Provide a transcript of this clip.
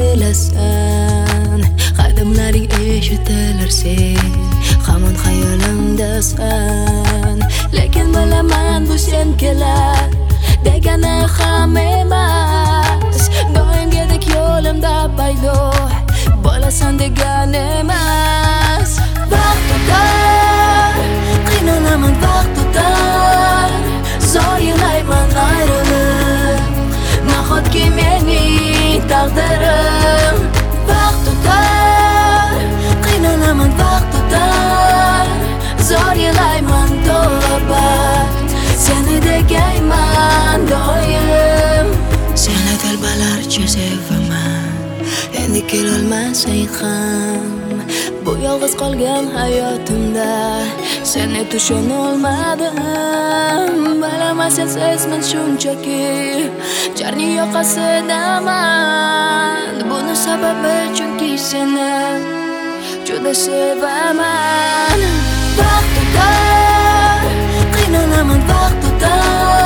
kelasan, qadamlaring eshitilar sen hamon xayolimdasan. Lekin bilaman bu sen kelar degani ham emas, doimgidek yo'limda paydo bo'lasan degani emas. Vaqt o'tar, qiynalaman, vaqt o'tar, zor yig'layman ayrilib, nahotki mening taqdirim. Vaqt o'tar, qiynalaman, vaqt o'tar, zor yig'layman to'bat, seni degayman doim. Seni telbalarcha sevaman, endi kelolmasang ham bu yolg'iz qolgan hayotimda seni tushunolmadim. Bilaman sensizman shunchaki jarning yoqasidaman, buni sababi chunki seni juda sevaman. Vaqt o'tar, qiynalaman, vaqt o'tar,